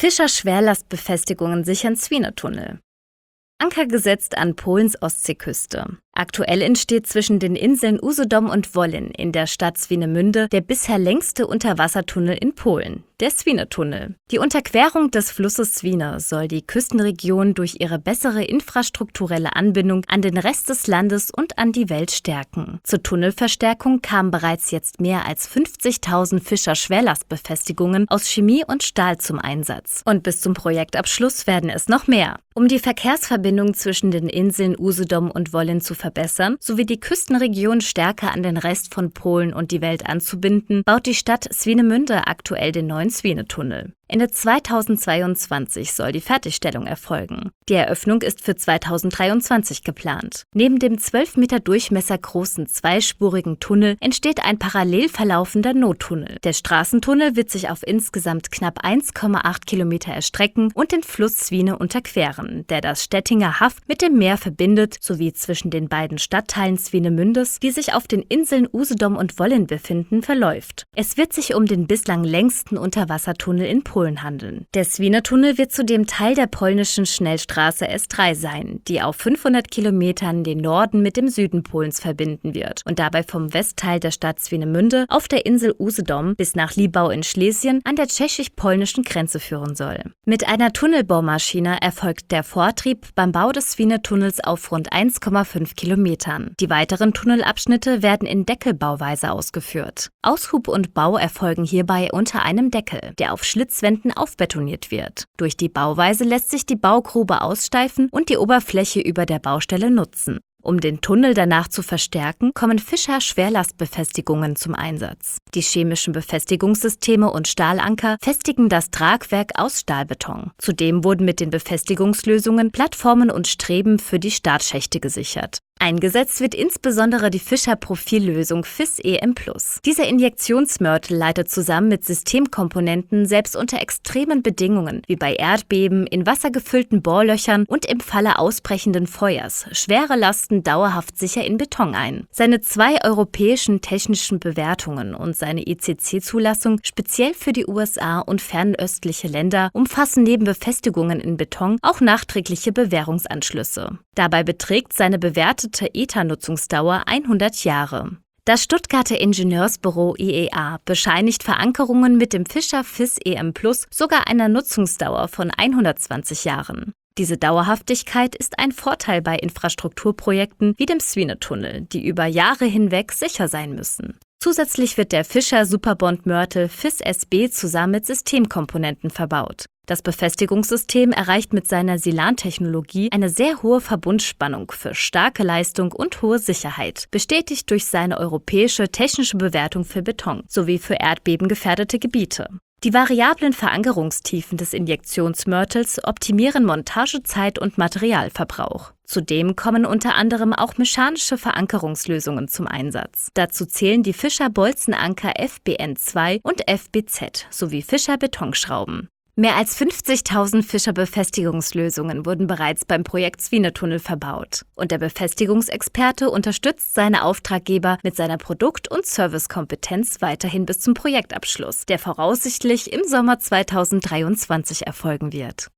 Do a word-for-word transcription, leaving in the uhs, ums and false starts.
Fischer-Schwerlastbefestigungen sichern Swine-Tunnel. Anker gesetzt an Polens Ostseeküste. Aktuell entsteht zwischen den Inseln Usedom und Wollin in der Stadt Swinemünde der bisher längste Unterwassertunnel in Polen, der Swine-Tunnel. Die Unterquerung des Flusses Swine soll die Küstenregion durch ihre bessere infrastrukturelle Anbindung an den Rest des Landes und an die Welt stärken. Zur Tunnelverstärkung kamen bereits jetzt mehr als fünfzigtausend Fischer-Schwerlastbefestigungen aus Chemie und Stahl zum Einsatz. Und bis zum Projektabschluss werden es noch mehr. Um die Verkehrsverbindung zwischen den Inseln Usedom und Wollin zu verbessern, sowie die Küstenregion stärker an den Rest von Polen und die Welt anzubinden, baut die Stadt Swinemünde aktuell den neuen Swine-Tunnel. Ende zweitausendzweiundzwanzig soll die Fertigstellung erfolgen. Die Eröffnung ist für zweitausenddreiundzwanzig geplant. Neben dem zwölf Meter Durchmesser großen zweispurigen Tunnel entsteht ein parallel verlaufender Nottunnel. Der Straßentunnel wird sich auf insgesamt knapp eins Komma acht Kilometer erstrecken und den Fluss Swine unterqueren, der das Stettinger Haff mit dem Meer verbindet, sowie zwischen den beiden Stadtteilen Swinemündes, die sich auf den Inseln Usedom und Wollin befinden, verläuft. Es wird sich um den bislang längsten Unterwassertunnel in Polen handeln. Der Swine-Tunnel wird zudem Teil der polnischen Schnellstraße S drei sein, die auf fünfhundert Kilometern den Norden mit dem Süden Polens verbinden wird und dabei vom Westteil der Stadt Swinemünde auf der Insel Usedom bis nach Libau in Schlesien an der tschechisch-polnischen Grenze führen soll. Mit einer Tunnelbaumaschine erfolgt der Vortrieb beim Bau des Swine-Tunnels auf rund eins Komma fünf Kilometern. Die weiteren Tunnelabschnitte werden in Deckelbauweise ausgeführt. Aushub und Bau erfolgen hierbei unter einem Deckel, der auf Schlitzwänden aufbetoniert wird. Durch die Bauweise lässt sich die Baugrube aussteifen und die Oberfläche über der Baustelle nutzen. Um den Tunnel danach zu verstärken, kommen Fischer-Schwerlastbefestigungen zum Einsatz. Die chemischen Befestigungssysteme und Stahlanker festigen das Tragwerk aus Stahlbeton. Zudem wurden mit den Befestigungslösungen Plattformen und Streben für die Startschächte gesichert. Eingesetzt wird insbesondere die Fischer-Profillösung F I S E M plus. Dieser Injektionsmörtel leitet zusammen mit Systemkomponenten selbst unter extremen Bedingungen, wie bei Erdbeben, in wassergefüllten Bohrlöchern und im Falle ausbrechenden Feuers, schwere Lasten dauerhaft sicher in Beton ein. Seine zwei europäischen technischen Bewertungen und seine I C C-Zulassung speziell für die U S A und fernöstliche Länder umfassen neben Befestigungen in Beton auch nachträgliche Bewährungsanschlüsse. Dabei beträgt seine bewertete E T A-Nutzungsdauer hundert Jahre. Das Stuttgarter Ingenieursbüro I E A bescheinigt Verankerungen mit dem Fischer F I S E M plus sogar einer Nutzungsdauer von hundertzwanzig Jahren. Diese Dauerhaftigkeit ist ein Vorteil bei Infrastrukturprojekten wie dem Swine-Tunnel, die über Jahre hinweg sicher sein müssen. Zusätzlich wird der Fischer Superbond-Mörtel F I S S B zusammen mit Systemkomponenten verbaut. Das Befestigungssystem erreicht mit seiner Silan-Technologie eine sehr hohe Verbundspannung für starke Leistung und hohe Sicherheit, bestätigt durch seine europäische technische Bewertung für Beton sowie für erdbebengefährdete Gebiete. Die variablen Verankerungstiefen des Injektionsmörtels optimieren Montagezeit und Materialverbrauch. Zudem kommen unter anderem auch mechanische Verankerungslösungen zum Einsatz. Dazu zählen die Fischer-Bolzenanker F B N zwei und F B Z sowie Fischer-Betonschrauben. Mehr als fünfzigtausend Fischer-Befestigungslösungen wurden bereits beim Projekt Swine-Tunnel verbaut. Und der Befestigungsexperte unterstützt seine Auftraggeber mit seiner Produkt- und Servicekompetenz weiterhin bis zum Projektabschluss, der voraussichtlich im Sommer zweitausenddreiundzwanzig erfolgen wird.